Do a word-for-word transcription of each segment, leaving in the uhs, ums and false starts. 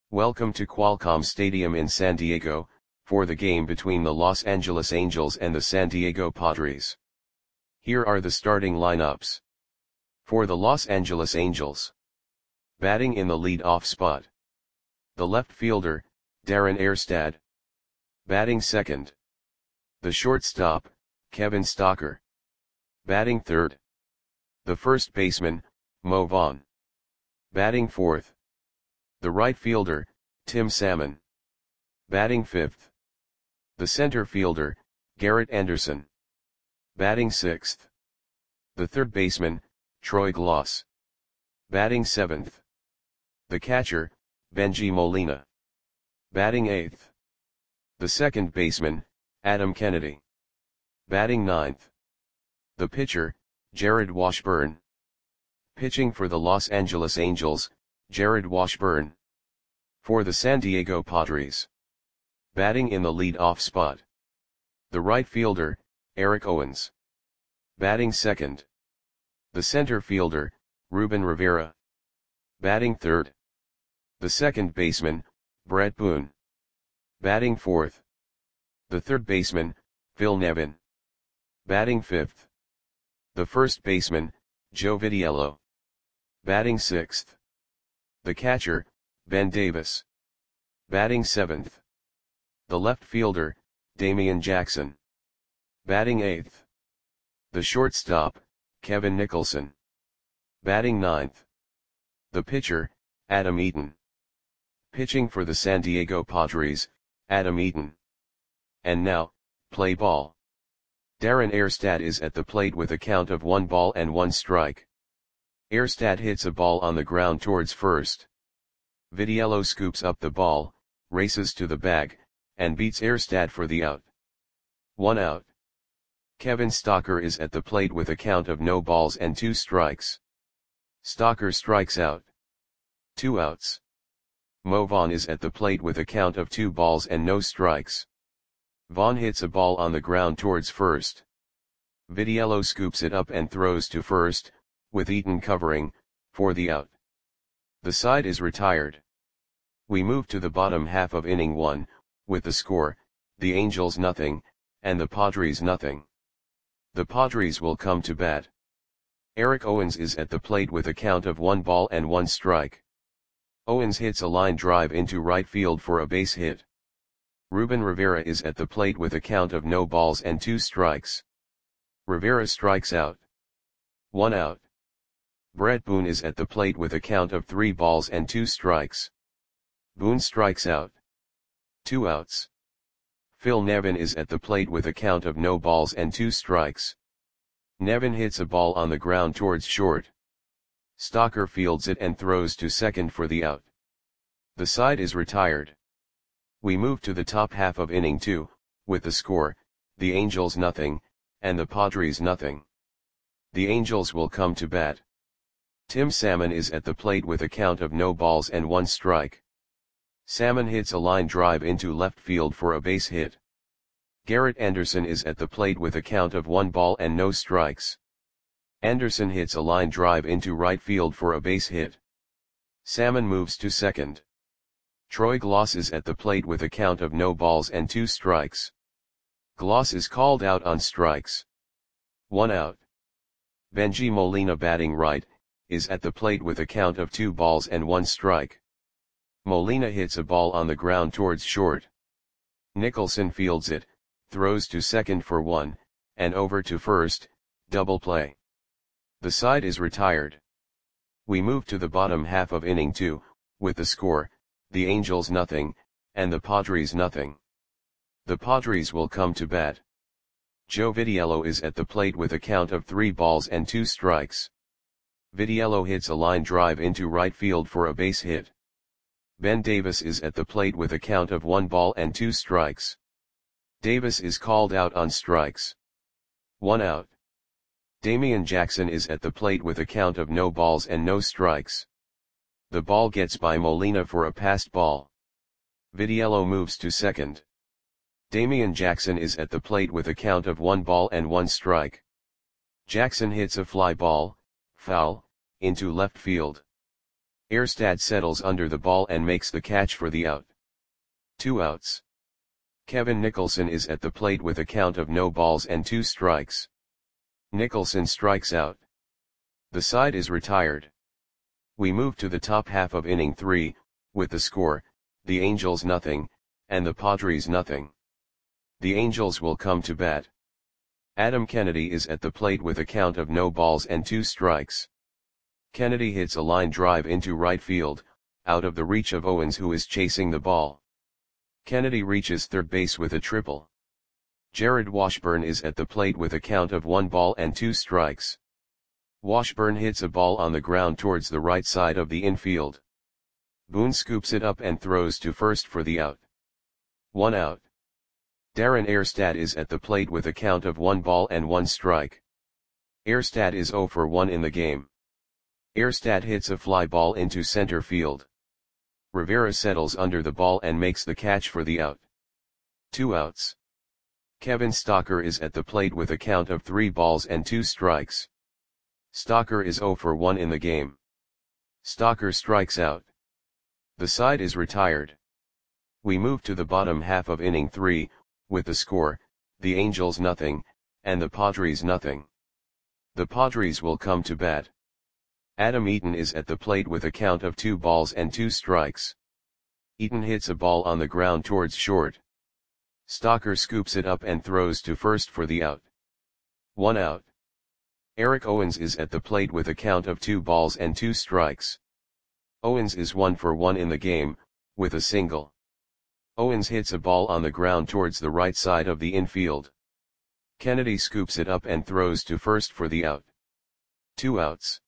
Welcome to Qualcomm Stadium in San Diego, for the game between the Los Angeles Angels and the San Diego Padres. Here are the starting lineups. For the Los Angeles Angels. Batting in the lead-off spot. The left fielder, Darren Erstad. Batting second. The shortstop, Kevin Stocker. Batting third. The first baseman, Mo Vaughn. Batting fourth. The right fielder, Tim Salmon. Batting fifth. The center fielder, Garrett Anderson. Batting sixth. The third baseman, Troy Glaus. Batting seventh. The catcher, Bengie Molina. Batting eighth. The second baseman, Adam Kennedy. Batting ninth. The pitcher, Jared Washburn. Pitching for the Los Angeles Angels, Jared Washburn. For the San Diego Padres. Batting in the lead-off spot. The right fielder, Eric Owens. Batting second. The center fielder, Ruben Rivera. Batting third. The second baseman, Brett Boone. Batting fourth. The third baseman, Phil Nevin. Batting fifth. The first baseman, Joe Vitiello. Batting sixth. The catcher, Ben Davis. Batting seventh. The left fielder, Damian Jackson. Batting eighth. The shortstop, Kevin Nicholson. Batting ninth. The pitcher, Adam Eaton. Pitching for the San Diego Padres, Adam Eaton. And now, play ball. Darren Erstad is at the plate with a count of one ball and one strike. Erstad hits a ball on the ground towards first. Vitiello scoops up the ball, races to the bag, and beats Erstad for the out. One out. Kevin Stocker is at the plate with a count of no balls and two strikes. Stocker strikes out. Two outs. Mo Vaughn is at the plate with a count of two balls and no strikes. Vaughn hits a ball on the ground towards first. Vitiello scoops it up and throws to first, with Eaton covering, for the out. The side is retired. We move to the bottom half of inning one, with the score, the Angels nothing, and the Padres nothing. The Padres will come to bat. Eric Owens is at the plate with a count of one ball and one strike. Owens hits a line drive into right field for a base hit. Ruben Rivera is at the plate with a count of no balls and two strikes. Rivera strikes out. One out. Brett Boone is at the plate with a count of three balls and two strikes. Boone strikes out. Two outs. Phil Nevin is at the plate with a count of no balls and two strikes. Nevin hits a ball on the ground towards short. Stocker fields it and throws to second for the out. The side is retired. We move to the top half of inning two, with the score, the Angels nothing, and the Padres nothing. The Angels will come to bat. Tim Salmon is at the plate with a count of no balls and one strike. Salmon hits a line drive into left field for a base hit. Garrett Anderson is at the plate with a count of one ball and no strikes. Anderson hits a line drive into right field for a base hit. Salmon moves to second. Troy Glaus is at the plate with a count of no balls and two strikes. Glaus is called out on strikes. One out. Bengie Molina, batting right, is at the plate with a count of two balls and one strike. Molina hits a ball on the ground towards short. Nicholson fields it, throws to second for one, and over to first, double play. The side is retired. We move to the bottom half of inning two, with the score, the Angels nothing, and the Padres nothing. The Padres will come to bat. Joe Vitiello is at the plate with a count of three balls and two strikes. Vitiello hits a line drive into right field for a base hit. Ben Davis is at the plate with a count of one ball and two strikes. Davis is called out on strikes. One out. Damian Jackson is at the plate with a count of no balls and no strikes. The ball gets by Molina for a passed ball. Vitiello moves to second. Damian Jackson is at the plate with a count of one ball and one strike. Jackson hits a fly ball, foul, into left field. Erstad settles under the ball and makes the catch for the out. Two outs. Kevin Nicholson is at the plate with a count of no balls and two strikes. Nicholson strikes out. The side is retired. We move to the top half of inning three, with the score, the Angels nothing, and the Padres nothing. The Angels will come to bat. Adam Kennedy is at the plate with a count of no balls and two strikes. Kennedy hits a line drive into right field, out of the reach of Owens, who is chasing the ball. Kennedy reaches third base with a triple. Jared Washburn is at the plate with a count of one ball and two strikes. Washburn hits a ball on the ground towards the right side of the infield. Boone scoops it up and throws to first for the out. One out. Darren Erstad is at the plate with a count of one ball and one strike. Erstad is zero for one in the game. Erstad hits a fly ball into center field. Rivera settles under the ball and makes the catch for the out. Two outs. Kevin Stocker is at the plate with a count of three balls and two strikes. Stocker is zero for one in the game. Stocker strikes out. The side is retired. We move to the bottom half of inning three, with the score, the Angels nothing, and the Padres nothing. The Padres will come to bat. Adam Eaton is at the plate with a count of two balls and two strikes. Eaton hits a ball on the ground towards short. Stocker scoops it up and throws to first for the out. One out. Eric Owens is at the plate with a count of two balls and two strikes. Owens is one for one in the game, with a single. Owens hits a ball on the ground towards the right side of the infield. Kennedy scoops it up and throws to first for the out. Two outs.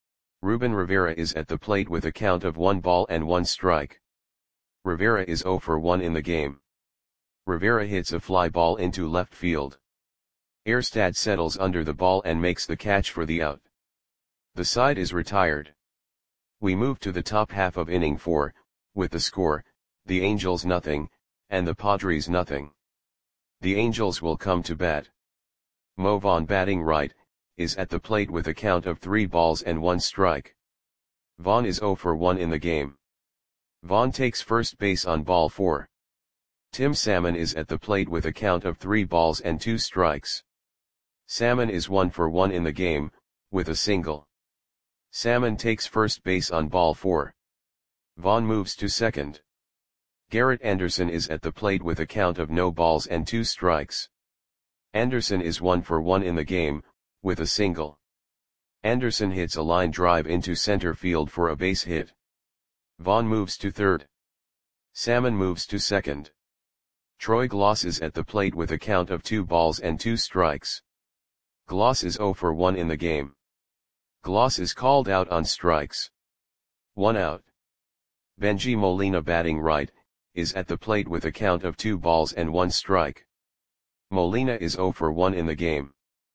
Ruben Rivera is at the plate with a count of one ball and one strike. Rivera is zero for one in the game. Rivera hits a fly ball into left field. Erstad settles under the ball and makes the catch for the out. The side is retired. We move to the top half of inning four, with the score, the Angels nothing, and the Padres nothing. The Angels will come to bat. Mo Vaughn, batting right, is at the plate with a count of three balls and one strike. Vaughn is zero for one in the game. Vaughn takes first base on ball four. Tim Salmon is at the plate with a count of three balls and two strikes. Salmon is one for one in the game, with a single. Salmon takes first base on ball four. Vaughn moves to second. Garrett Anderson is at the plate with a count of no balls and two strikes. Anderson is one for one in the game, with a single. Anderson hits a line drive into center field for a base hit. Vaughn moves to third. Salmon moves to second. Troy Gloss is at the plate with a count of two balls and two strikes. Gloss is zero for one in the game. Gloss is called out on strikes. One out. Benji Molina, batting right, is at the plate with a count of two balls and one strike. Molina is zero for one in the game.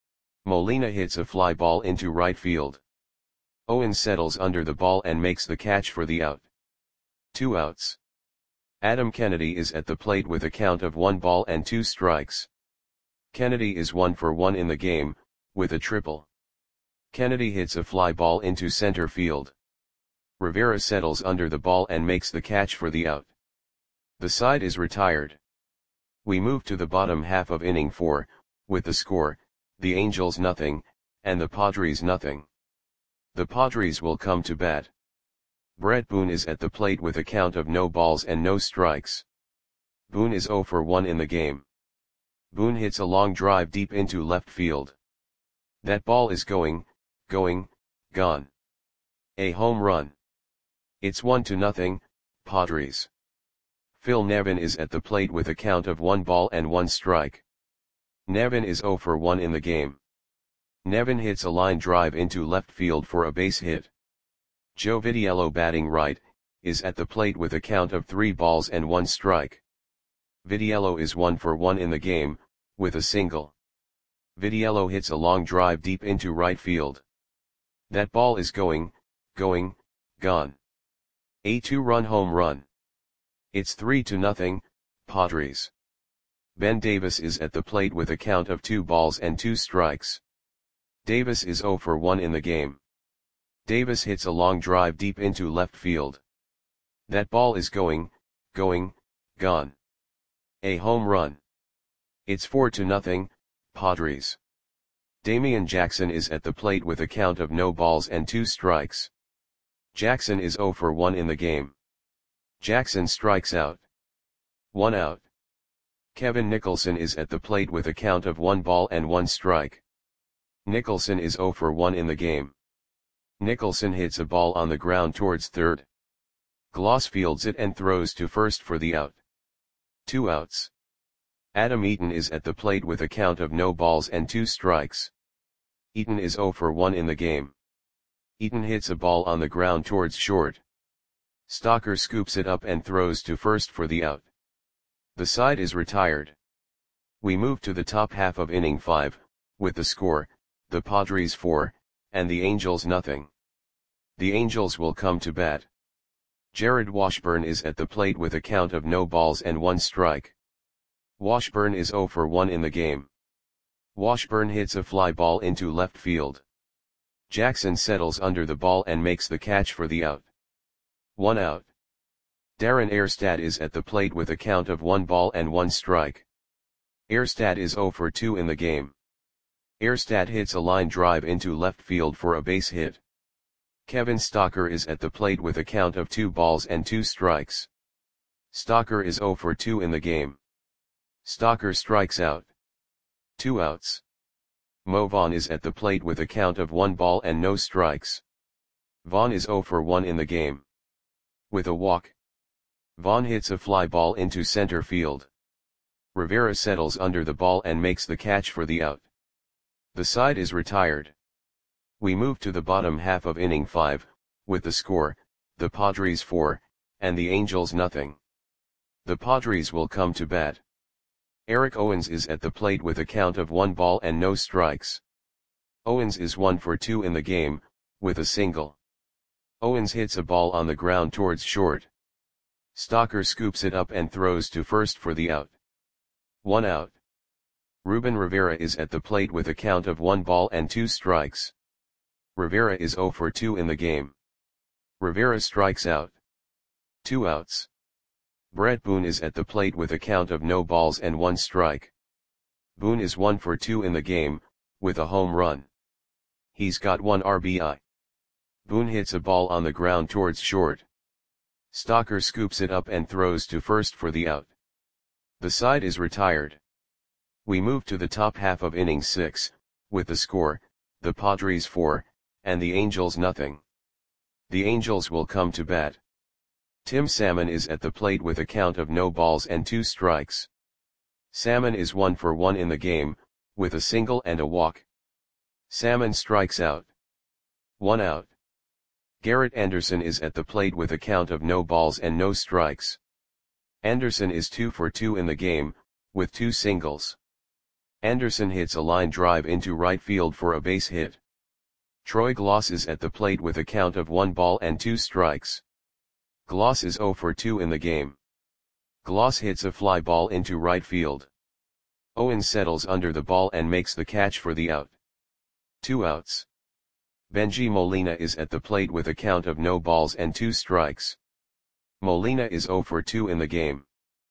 Molina hits a fly ball into right field. Owens settles under the ball and makes the catch for the out. Two outs. Adam Kennedy is at the plate with a count of one ball and two strikes. Kennedy is one for one in the game, with a triple. Kennedy hits a fly ball into center field. Rivera settles under the ball and makes the catch for the out. The side is retired. We move to the bottom half of inning four, with the score, the Angels nothing, and the Padres nothing. The Padres will come to bat. Brett Boone is at the plate with a count of no balls and no strikes. Boone is zero for one in the game. Boone hits a long drive deep into left field. That ball is going, going, gone. A home run. It's one to nothing, Padres. Phil Nevin is at the plate with a count of one ball and one strike. Nevin is zero for one in the game. Nevin hits a line drive into left field for a base hit. Joe Vitiello, batting right, is at the plate with a count of three balls and one strike. Vitiello is one for one in the game, with a single. Vitiello hits a long drive deep into right field. That ball is going, going, gone. A two-run home run. It's three to nothing, Padres. Ben Davis is at the plate with a count of two balls and two strikes. Davis is zero for one in the game. Davis hits a long drive deep into left field. That ball is going, going, gone. A home run. It's four to nothing, Padres. Damian Jackson is at the plate with a count of no balls and two strikes. Jackson is zero for one in the game. Jackson strikes out. One out. Kevin Nicholson is at the plate with a count of one ball and one strike. Nicholson is zero for one in the game. Nicholson hits a ball on the ground towards third. Gloss fields it and throws to first for the out. Two outs. Adam Eaton is at the plate with a count of no balls and two strikes. Eaton is zero for one in the game. Eaton hits a ball on the ground towards short. Stocker scoops it up and throws to first for the out. The side is retired. We move to the top half of inning five, with the score, the Padres four, and the Angels nothing. The Angels will come to bat. Jared Washburn is at the plate with a count of no balls and one strike. Washburn is zero for one in the game. Washburn hits a fly ball into left field. Jackson settles under the ball and makes the catch for the out. One out. Darren Erstad is at the plate with a count of one ball and one strike. Erstad is zero for two in the game. Erstad hits a line drive into left field for a base hit. Kevin Stocker is at the plate with a count of two balls and two strikes. Stocker is zero for two in the game. Stocker strikes out. Two outs. Mo Vaughn is at the plate with a count of one ball and no strikes. Vaughn is zero for one in the game. With a walk. Vaughn hits a fly ball into center field. Rivera settles under the ball and makes the catch for the out. The side is retired. We move to the bottom half of inning five, with the score, the Padres four, and the Angels nothing. The Padres will come to bat. Eric Owens is at the plate with a count of one ball and no strikes. Owens is one for two in the game, with a single. Owens hits a ball on the ground towards short. Stocker scoops it up and throws to first for the out. One out. Ruben Rivera is at the plate with a count of one ball and two strikes. Rivera is zero for two in the game. Rivera strikes out. Two outs. Brett Boone is at the plate with a count of no balls and one strike. Boone is one for two in the game, with a home run. He's got one R B I. Boone hits a ball on the ground towards short. Stocker scoops it up and throws to first for the out. The side is retired. We move to the top half of inning six, with the score, the Padres four, and the Angels nothing. The Angels will come to bat. Tim Salmon is at the plate with a count of no balls and two strikes. Salmon is one for one in the game, with a single and a walk. Salmon strikes out. One out. Garrett Anderson is at the plate with a count of no balls and no strikes. Anderson is two for two in the game, with two singles. Anderson hits a line drive into right field for a base hit. Troy Gloss is at the plate with a count of one ball and two strikes. Gloss is zero for two in the game. Gloss hits a fly ball into right field. Owens settles under the ball and makes the catch for the out. Two outs. Benji Molina is at the plate with a count of no balls and two strikes. Molina is zero for two in the game.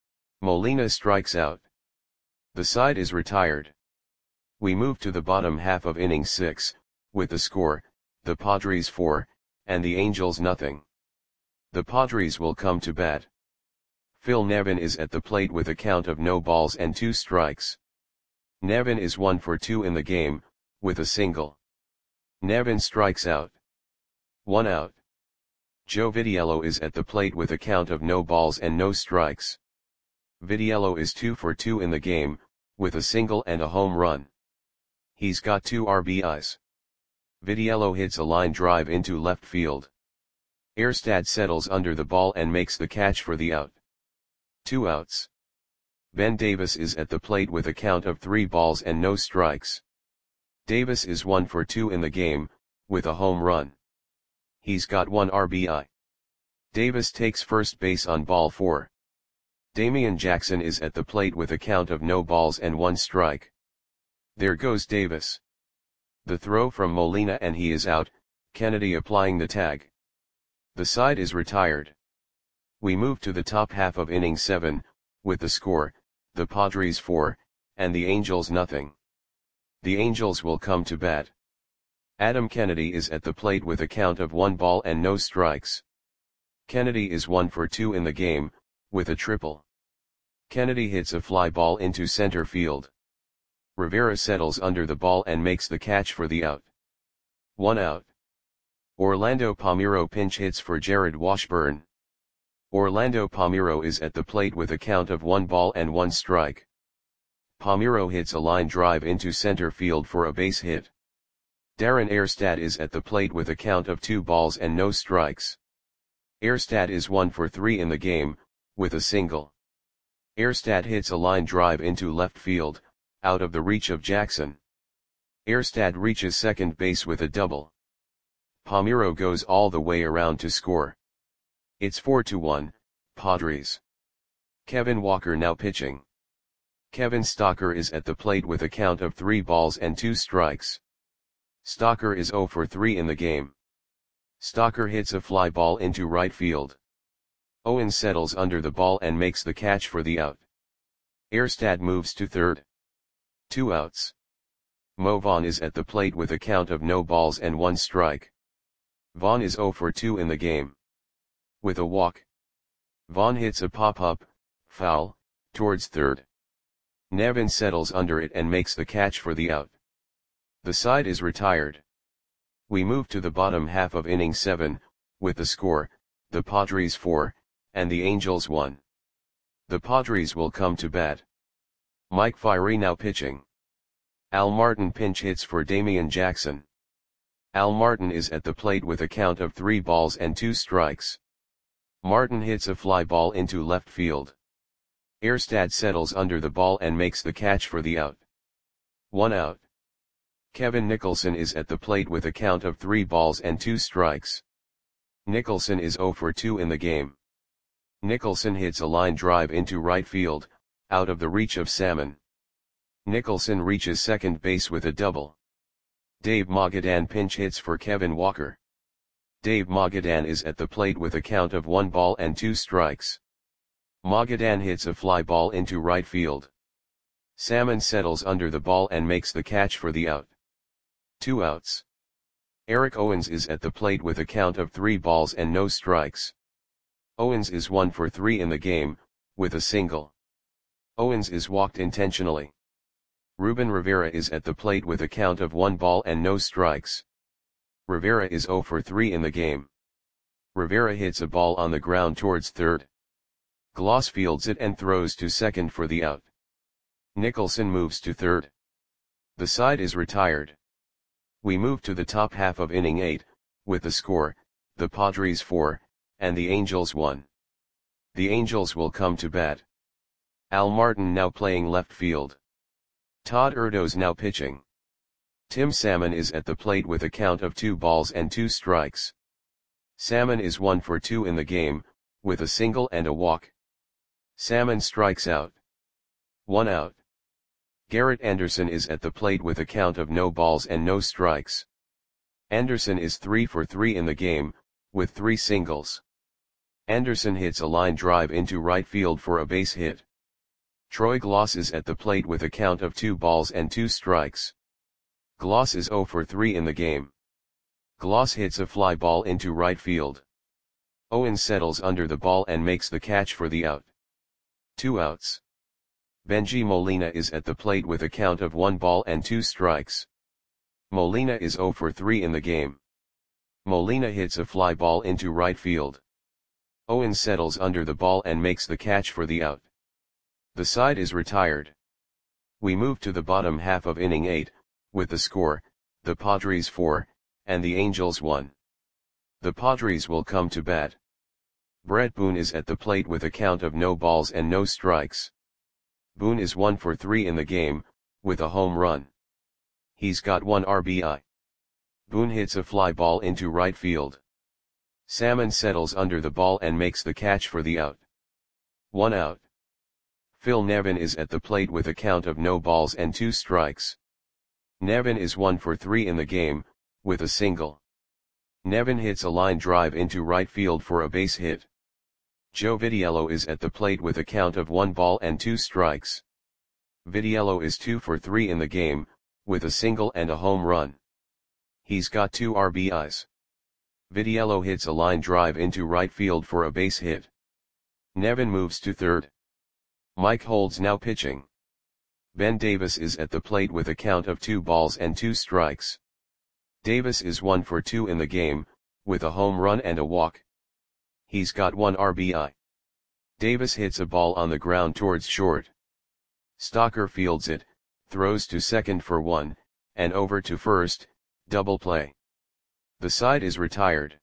Molina strikes out. The side is retired. We move to the bottom half of inning six, with the score, the Padres four, and the Angels nothing. The Padres will come to bat. Phil Nevin is at the plate with a count of no balls and two strikes. Nevin is one for two in the game, with a single. Nevin strikes out. One out. Joe Vitiello is at the plate with a count of no balls and no strikes. Vitiello is two for two in the game, with a single and a home run. He's got two R B Is. Vitiello hits a line drive into left field. Erstad settles under the ball and makes the catch for the out. Two outs. Ben Davis is at the plate with a count of three balls and no strikes. Davis is one for two in the game, with a home run. He's got one R B I. Davis takes first base on ball four. Damian Jackson is at the plate with a count of no balls and one strike. There goes Davis. The throw from Molina and he is out. Kennedy applying the tag. The side is retired. We move to the top half of inning seven, with the score, the Padres four, and the Angels nothing. The Angels will come to bat. Adam Kennedy is at the plate with a count of one ball and no strikes. Kennedy is one for two in the game, with a triple. Kennedy hits a fly ball into center field. Rivera settles under the ball and makes the catch for the out. One out. Orlando Palmeiro pinch hits for Jared Washburn. Orlando Palmeiro is at the plate with a count of one ball and one strike. Palmeiro hits a line drive into center field for a base hit. Darren Erstad is at the plate with a count of two balls and no strikes. Erstad is one for three in the game, with a single. Erstad hits a line drive into left field, out of the reach of Jackson. Erstad reaches second base with a double. Palmeiro goes all the way around to score. It's four to one, Padres. Kevin Walker now pitching. Kevin Stocker is at the plate with a count of three balls and two strikes. Stocker is zero for three in the game. Stocker hits a fly ball into right field. Owens settles under the ball and makes the catch for the out. Erstad moves to third. Two outs. Mo Vaughn is at the plate with a count of no balls and one strike. Vaughn is zero for two in the game. With a walk. Vaughn hits a pop-up, foul, towards third. Nevin settles under it and makes the catch for the out. The side is retired. We move to the bottom half of inning seven, with the score, the Padres four, and the Angels one. The Padres will come to bat. Mike Fiery now pitching. Al Martin pinch hits for Damian Jackson. Al Martin is at the plate with a count of three balls and two strikes. Martin hits a fly ball into left field. Erstad settles under the ball and makes the catch for the out. One out. Kevin Nicholson is at the plate with a count of three balls and two strikes. Nicholson is zero for two in the game. Nicholson hits a line drive into right field, out of the reach of Salmon. Nicholson reaches second base with a double. Dave Magadan pinch hits for Kevin Walker. Dave Magadan is at the plate with a count of one ball and two strikes. Magadan hits a fly ball into right field. Salmon settles under the ball and makes the catch for the out. Two outs. Eric Owens is at the plate with a count of three balls and no strikes. Owens is one for three in the game, with a single. Owens is walked intentionally. Ruben Rivera is at the plate with a count of one ball and no strikes. Rivera is zero for three in the game. Rivera hits a ball on the ground towards third. Gloss fields it and throws to second for the out. Nicholson moves to third. The side is retired. We move to the top half of inning eight, with the score, the Padres four, and the Angels one. The Angels will come to bat. Al Martin now playing left field. Todd Erdos now pitching. Tim Salmon is at the plate with a count of two balls and two strikes. Salmon is one for two in the game, with a single and a walk. Salmon strikes out. One out. Garrett Anderson is at the plate with a count of no balls and no strikes. Anderson is three for three in the game, with three singles. Anderson hits a line drive into right field for a base hit. Troy Gloss is at the plate with a count of two balls and two strikes. Gloss is zero for three in the game. Gloss hits a fly ball into right field. Owens settles under the ball and makes the catch for the out. Two outs. Benji Molina is at the plate with a count of one ball and two strikes. Molina is zero for three in the game. Molina hits a fly ball into right field. Owens settles under the ball and makes the catch for the out. The side is retired. We move to the bottom half of inning eight, with the score, the Padres four, and the Angels one. The Padres will come to bat. Brett Boone is at the plate with a count of no balls and no strikes. Boone is one for three in the game, with a home run. He's got one R B I. Boone hits a fly ball into right field. Salmon settles under the ball and makes the catch for the out. One out. Phil Nevin is at the plate with a count of no balls and two strikes. Nevin is one for three in the game, with a single. Nevin hits a line drive into right field for a base hit. Joe Vitiello is at the plate with a count of one ball and two strikes. Vitiello is two for three in the game, with a single and a home run. He's got two R B Is. Vitiello hits a line drive into right field for a base hit. Nevin moves to third. Mike Holds now pitching. Ben Davis is at the plate with a count of two balls and two strikes. Davis is one for two in the game, with a home run and a walk. He's got one R B I. Davis hits a ball on the ground towards short. Stocker fields it, throws to second for one, and over to first, double play. The side is retired.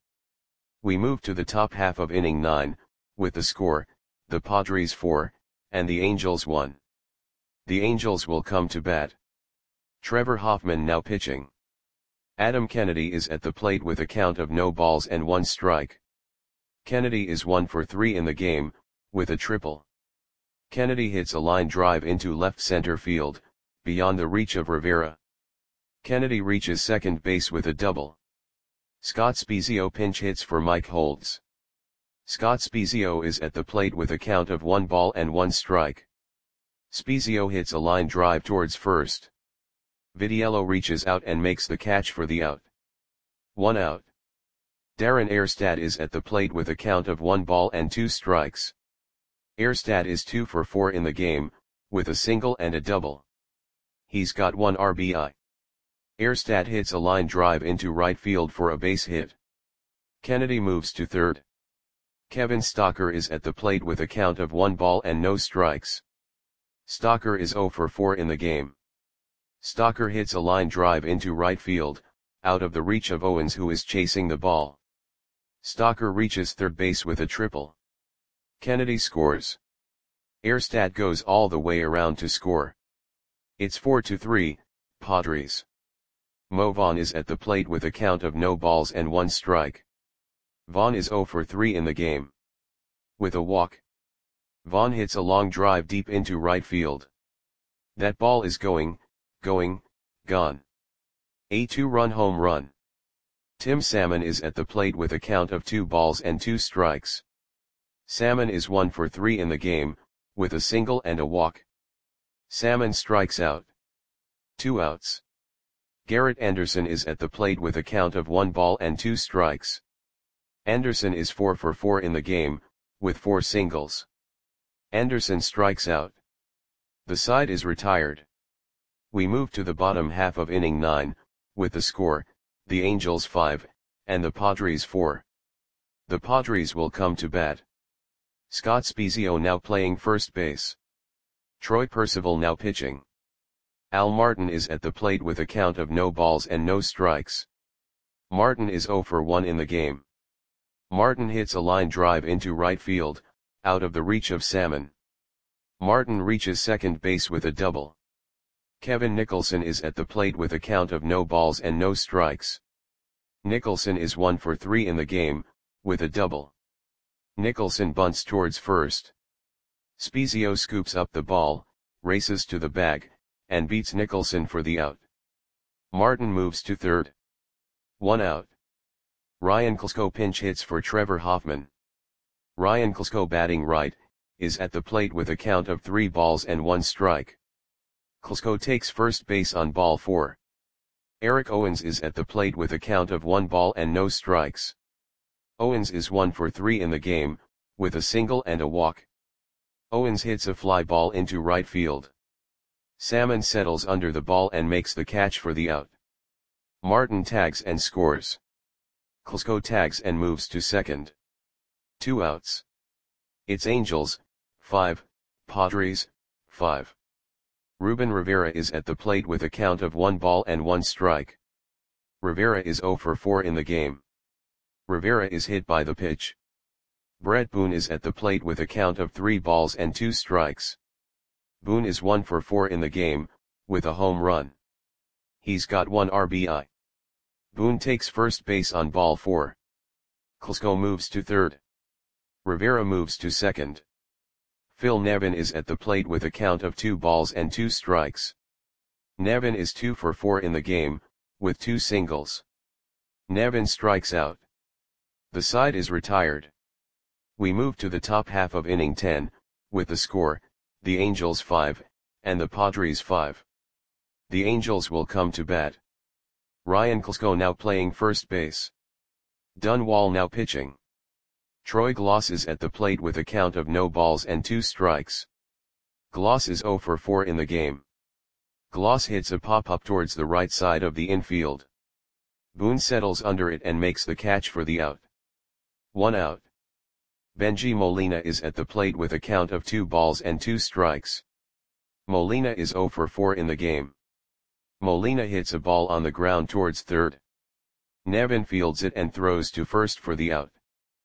We move to the top half of inning nine, with the score, the Padres four, and the Angels one. The Angels will come to bat. Trevor Hoffman now pitching. Adam Kennedy is at the plate with a count of no balls and one strike. Kennedy is one for three in the game, with a triple. Kennedy hits a line drive into left center field, beyond the reach of Rivera. Kennedy reaches second base with a double. Scott Spiezio pinch hits for Mike Holds. Scott Spiezio is at the plate with a count of one ball and one strike. Spiezio hits a line drive towards first. Vitiello reaches out and makes the catch for the out. One out. Darren Erstad is at the plate with a count of one ball and two strikes. Erstad is two for four in the game, with a single and a double. He's got one R B I. Erstad hits a line drive into right field for a base hit. Kennedy moves to third. Kevin Stocker is at the plate with a count of one ball and no strikes. Stocker is zero for four in the game. Stocker hits a line drive into right field, out of the reach of Owens, who is chasing the ball. Stocker reaches third base with a triple. Kennedy scores. Erstad goes all the way around to score. It's four to three, Padres. Mo Vaughn is at the plate with a count of no balls and one strike. Vaughn is zero for three in the game. With a walk. Vaughn hits a long drive deep into right field. That ball is going, going, gone. A two-run home run. Tim Salmon is at the plate with a count of two balls and two strikes. Salmon is one for three in the game, with a single and a walk. Salmon strikes out. Two outs. Garrett Anderson is at the plate with a count of one ball and two strikes. Anderson is four for four in the game, with four singles. Anderson strikes out. The side is retired. We move to the bottom half of inning nine, with the score, the Angels five, and the Padres four. The Padres will come to bat. Scott Spiezio now playing first base. Troy Percival now pitching. Al Martin is at the plate with a count of no balls and no strikes. Martin is zero for one in the game. Martin hits a line drive into right field, out of the reach of Salmon. Martin reaches second base with a double. Kevin Nicholson is at the plate with a count of no balls and no strikes. Nicholson is one for three in the game, with a double. Nicholson bunts towards first. Spiezio scoops up the ball, races to the bag, and beats Nicholson for the out. Martin moves to third. One out. Ryan Klesko pinch hits for Trevor Hoffman. Ryan Klesko, batting right, is at the plate with a count of three balls and one strike. Klesko takes first base on ball four. Eric Owens is at the plate with a count of one ball and no strikes. Owens is one for three in the game, with a single and a walk. Owens hits a fly ball into right field. Salmon settles under the ball and makes the catch for the out. Martin tags and scores. Klesko tags and moves to second. Two outs. It's Angels, five, Padres, five. Ruben Rivera is at the plate with a count of one ball and one strike. Rivera is zero for four in the game. Rivera is hit by the pitch. Brett Boone is at the plate with a count of three balls and two strikes. Boone is one for four in the game, with a home run. He's got one R B I. Boone takes first base on ball four. Klesko moves to third. Rivera moves to second. Phil Nevin is at the plate with a count of two balls and two strikes. Nevin is two for four in the game, with two singles. Nevin strikes out. The side is retired. We move to the top half of inning ten, with the score, the Angels five, and the Padres five. The Angels will come to bat. Ryan Klesko now playing first base. Dunwall now pitching. Troy Gloss is at the plate with a count of no balls and two strikes. Gloss is zero for four in the game. Gloss hits a pop-up towards the right side of the infield. Boone settles under it and makes the catch for the out. One out. Benji Molina is at the plate with a count of two balls and two strikes. Molina is zero for four in the game. Molina hits a ball on the ground towards third. Nevin fields it and throws to first for the out.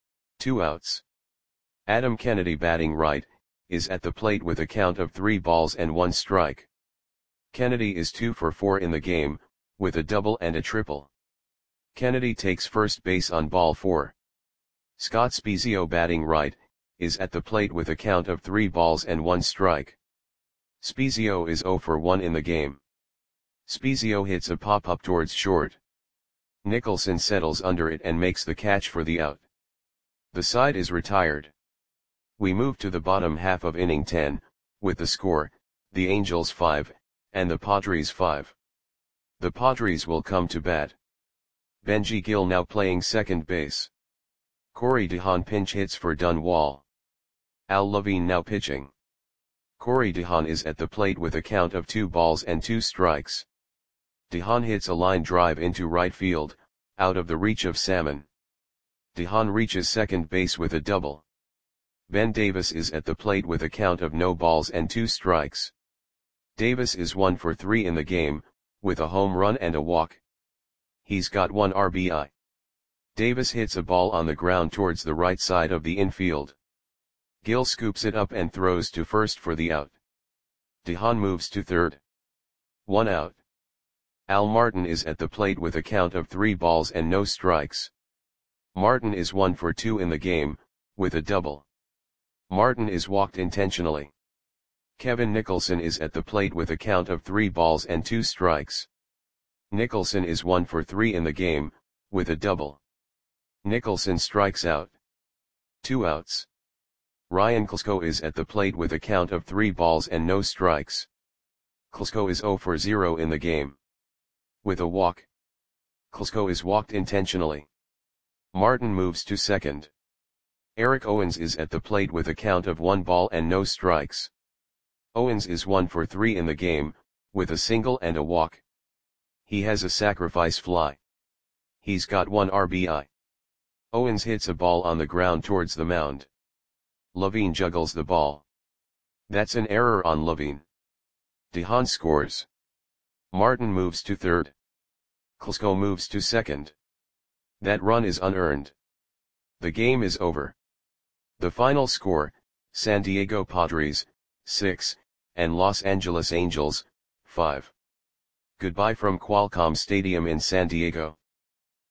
Two outs. Adam Kennedy batting right, is at the plate with a count of three balls and one strike. Kennedy is two for four in the game, with a double and a triple. Kennedy takes first base on ball four. Scott Spiezio batting right, is at the plate with a count of three balls and one strike. Spiezio is zero for one in the game. Spiezio hits a pop-up towards short. Nicholson settles under it and makes the catch for the out. The side is retired. We move to the bottom half of inning ten, with the score, the Angels five, and the Padres five. The Padres will come to bat. Benji Gill now playing second base. Corey DeHaan pinch hits for Dunwall. Al Levine now pitching. Corey DeHaan is at the plate with a count of two balls and two strikes. DeHaan hits a line drive into right field, out of the reach of Salmon. DeHaan reaches second base with a double. Ben Davis is at the plate with a count of no balls and two strikes. Davis is one for three in the game, with a home run and a walk. He's got one R B I. Davis hits a ball on the ground towards the right side of the infield. Gill scoops it up and throws to first for the out. DeHaan moves to third. One out. Al Martin is at the plate with a count of three balls and no strikes. Martin is one for two in the game, with a double. Martin is walked intentionally. Kevin Nicholson is at the plate with a count of three balls and two strikes. Nicholson is one for three in the game, with a double. Nicholson strikes out. Two outs. Ryan Klesko is at the plate with a count of three balls and no strikes. Klesko is zero for zero in the game. With a walk. Klesko is walked intentionally. Martin moves to second. Eric Owens is at the plate with a count of one ball and no strikes. Owens is one for three in the game, with a single and a walk. He has a sacrifice fly. He's got one R B I. Owens hits a ball on the ground towards the mound. Levine juggles the ball. That's an error on Levine. DeHaan scores. Martin moves to third. Klesko moves to second. That run is unearned. The game is over. The final score, San Diego Padres, six, and Los Angeles Angels, five. Goodbye from Qualcomm Stadium in San Diego.